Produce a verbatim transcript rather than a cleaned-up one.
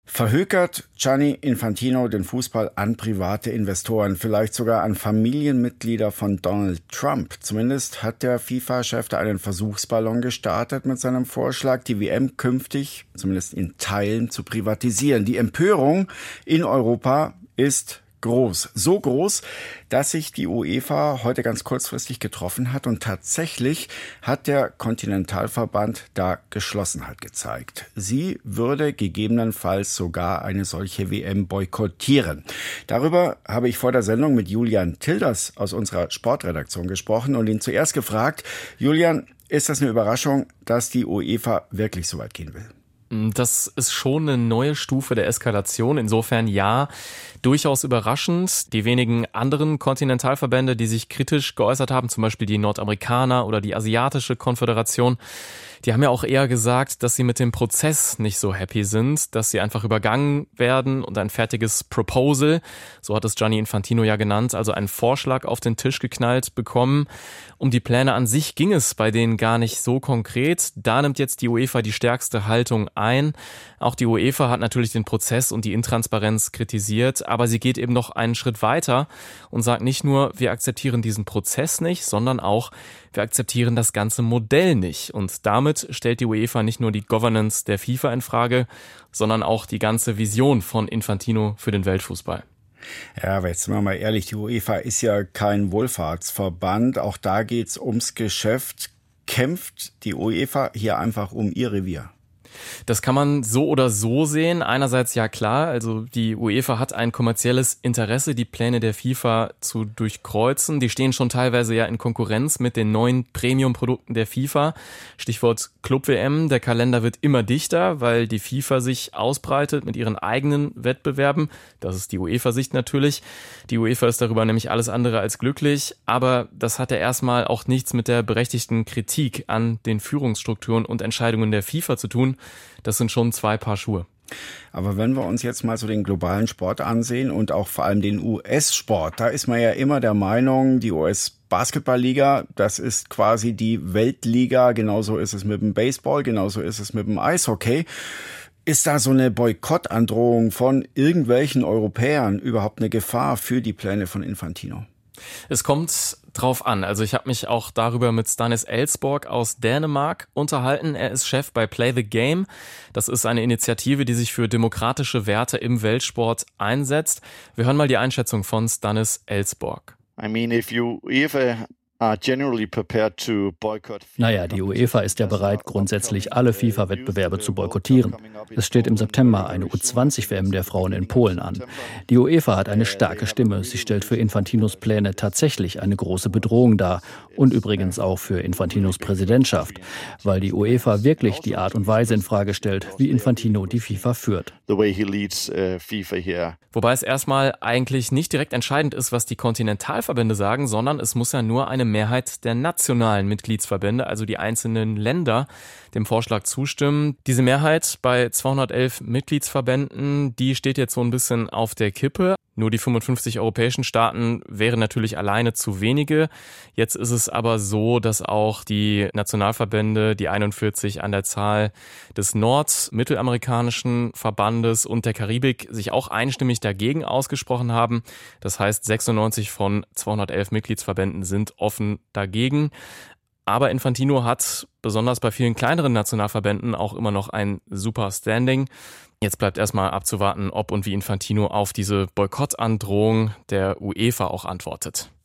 Verhökert Gianni Infantino den Fußball an private Investoren, vielleicht sogar an Familienmitglieder von Donald Trump? Zumindest hat der FIFA-Chef da einen Versuchsballon gestartet mit seinem Vorschlag, die W M künftig, zumindest in Teilen, zu privatisieren. Die Empörung in Europa ist groß. So groß, dass sich die UEFA heute ganz kurzfristig getroffen hat und tatsächlich hat der Kontinentalverband da Geschlossenheit gezeigt. Sie würde gegebenenfalls sogar eine solche W M boykottieren. Darüber habe ich vor der Sendung mit Julian Tilders aus unserer Sportredaktion gesprochen und ihn zuerst gefragt: Julian, ist das eine Überraschung, dass die UEFA wirklich so weit gehen will? Das ist schon eine neue Stufe der Eskalation. Insofern ja, durchaus überraschend. Die wenigen anderen Kontinentalverbände, die sich kritisch geäußert haben, zum Beispiel die Nordamerikaner oder die Asiatische Konföderation, die haben ja auch eher gesagt, dass sie mit dem Prozess nicht so happy sind, dass sie einfach übergangen werden und ein fertiges Proposal, so hat es Gianni Infantino ja genannt, also einen Vorschlag auf den Tisch geknallt bekommen. Um die Pläne an sich ging es bei denen gar nicht so konkret. Da nimmt jetzt die UEFA die stärkste Haltung ein. Auch die UEFA hat natürlich den Prozess und die Intransparenz kritisiert, aber sie geht eben noch einen Schritt weiter und sagt nicht nur, wir akzeptieren diesen Prozess nicht, sondern auch, wir akzeptieren das ganze Modell nicht. Und damit stellt die UEFA nicht nur die Governance der FIFA in Frage, sondern auch die ganze Vision von Infantino für den Weltfußball. Ja, aber jetzt sind wir mal ehrlich, die UEFA ist ja kein Wohlfahrtsverband. Auch da geht's ums Geschäft. Kämpft die UEFA hier einfach um ihr Revier? Das kann man so oder so sehen. Einerseits ja klar, also die UEFA hat ein kommerzielles Interesse, die Pläne der FIFA zu durchkreuzen. Die stehen schon teilweise ja in Konkurrenz mit den neuen Premium-Produkten der FIFA. Stichwort Club-W M. Der Kalender wird immer dichter, weil die FIFA sich ausbreitet mit ihren eigenen Wettbewerben. Das ist die UEFA-Sicht natürlich. Die UEFA ist darüber nämlich alles andere als glücklich. Aber das hat ja erstmal auch nichts mit der berechtigten Kritik an den Führungsstrukturen und Entscheidungen der FIFA zu tun. Das sind schon zwei Paar Schuhe. Aber wenn wir uns jetzt mal so den globalen Sport ansehen und auch vor allem den U S-Sport, da ist man ja immer der Meinung, die U S-Basketball-Liga, das ist quasi die Weltliga. Genauso ist es mit dem Baseball, genauso ist es mit dem Eishockey. Ist da so eine Boykottandrohung von irgendwelchen Europäern überhaupt eine Gefahr für die Pläne von Infantino? Es kommt drauf an. Also ich habe mich auch darüber mit Stanis Elsborg aus Dänemark unterhalten. Er ist Chef bei Play the Game. Das ist eine Initiative, die sich für demokratische Werte im Weltsport einsetzt. Wir hören mal die Einschätzung von Stanis Elsborg. I mean, if you ever Naja, die UEFA ist ja bereit, grundsätzlich alle FIFA-Wettbewerbe zu boykottieren. Es steht im September eine U zwanzig W M der Frauen in Polen an. Die UEFA hat eine starke Stimme. Sie stellt für Infantinos Pläne tatsächlich eine große Bedrohung dar. Und übrigens auch für Infantinos Präsidentschaft. Weil die UEFA wirklich die Art und Weise in Frage stellt, wie Infantino die FIFA führt. Wobei es erstmal eigentlich nicht direkt entscheidend ist, was die Kontinentalverbände sagen, sondern es muss ja nur eine Mehrheit der nationalen Mitgliedsverbände, also die einzelnen Länder, dem Vorschlag zustimmen. Diese Mehrheit bei zweihundertelf Mitgliedsverbänden, die steht jetzt so ein bisschen auf der Kippe. Nur die fünfundfünfzig europäischen Staaten wären natürlich alleine zu wenige. Jetzt ist es aber so, dass auch die Nationalverbände, die einundvierzig an der Zahl des nordmittelamerikanischen Verbandes und der Karibik, sich auch einstimmig dagegen ausgesprochen haben. Das heißt, sechsundneunzig von zweihundertelf Mitgliedsverbänden sind offen dagegen. Aber Infantino hat besonders bei vielen kleineren Nationalverbänden auch immer noch ein super Standing. Jetzt bleibt erstmal abzuwarten, ob und wie Infantino auf diese Boykottandrohung der UEFA auch antwortet.